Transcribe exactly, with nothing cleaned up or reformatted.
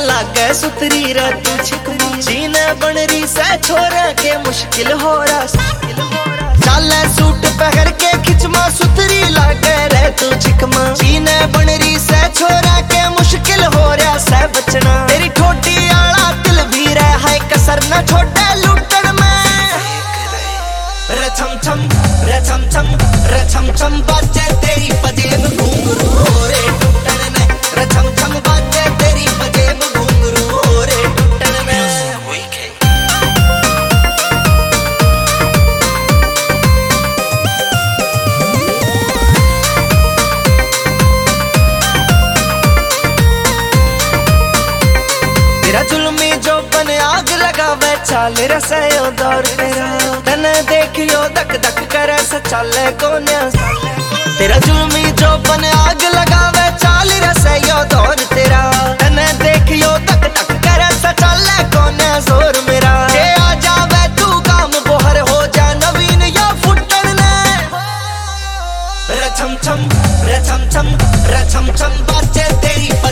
लागे सुतरी रे तू छिकमा जीने बन रही से छोरे के मुश्किल हो रहा चाले सूट पहन के खिचमा सुतरी लागे रे तू छिकमा जीने बन रही से छोरा के मुश्किल हो रहा से बचना तेरी ठोडी आला दिल भी रह है कसर न छोड़े लूटन में रे छम छम रे छम छम रे छम छम बाजे तेरी पजेब घुंघरू हो रे टूटन में रे छम छम बाजे तेरी पजेब घुंघरू हो रे टूटन में तेरा जुल्मी जो बन आग लगावे चाल रसयो दौर तेरा तने देखियो दक दक करे से चाले कोन्या तेरा जुल्मी जो बन आग लगावे चाल रसयो दौर तेरा तने देखियो दक दक करे से चाले कोन्या जोर मेरा के आ जावे तू काम बोहर हो जा नवीन या फुटन ने रे छम छम रे छम छम रे छम छम बाजे तेरी